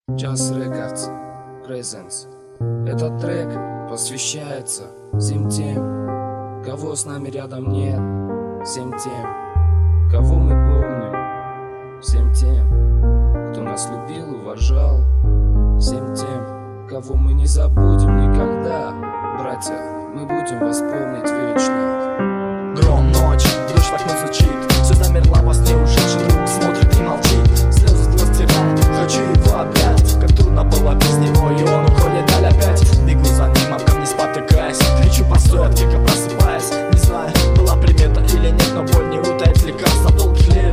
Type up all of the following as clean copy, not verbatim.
Jazz Records Presents. Этот трек посвящается всем тем, кого с нами рядом нет, всем тем, кого мы помним, всем тем, кто нас любил, уважал, всем тем, кого мы не забудем никогда. Братья, мы будем вас помнить вечно. Гром, ночь, дождь в окно стучит, все замерла во сне, ушедший друг смотрит и молчит, слезы с глаз стирает, хочу его опять, как трудно было без него, и он уходит даль опять. Бегу за ним, об камни спотыкаясь, кричу постой, от крика просыпаясь, не знаю, была примета или нет, но боль не утает лекарства долгих лет.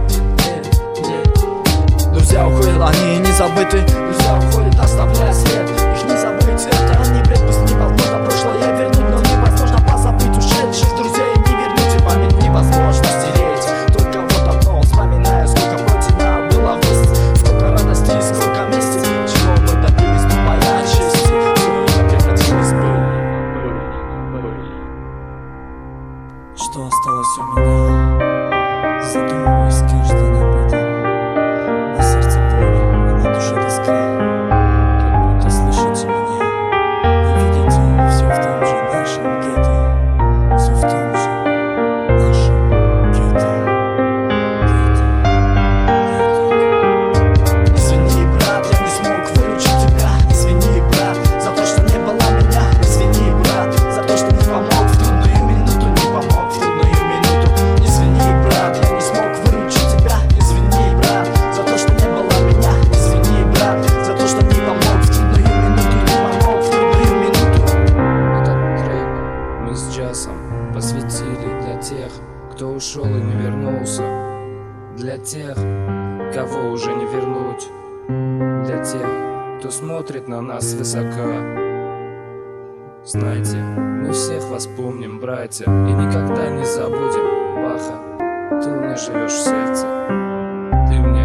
Друзья уходят, они не забыты, друзья уходят, оставляя след, их не забыть, это они предпусть не возможно прошлое вернуть, но невозможно позабыть ушедших друзей, не вернуть и память невозможно стереть. Только вот одно вспоминаю, сколько против нас было вместе, сколько радостей, сколько вместе, чего мы добились, но моя честь, все это прекратилось бы. Что осталось у меня? Задумываюсь каждый об этом. На сердце боль, и на душе тоска. Как будто слышите меня и видите, все в том же нашем гетто, все в том же нашем гетто. Извини, брат, я не смог выручить тебя. Извини, брат, за то, что не было меня. Извини, брат, за то, что не помог в трудную минуту, не помог в трудную минуту. Извини, брат, я не смог выручить тебя. Извини, брат, за то, что не было меня. Извини, брат, за то, что не помог в трудную минуту, не помог в трудную минуту. Этот трек мы с Джасом посвятили для тех, кто ушел и не вернулся, для тех, кого уже не вернуть, для тех, кто смотрит на нас свысока. Знайте, мы всех вас помним, братья, и никогда не забудем. Баха, ты у меня живешь в сердце, ты мне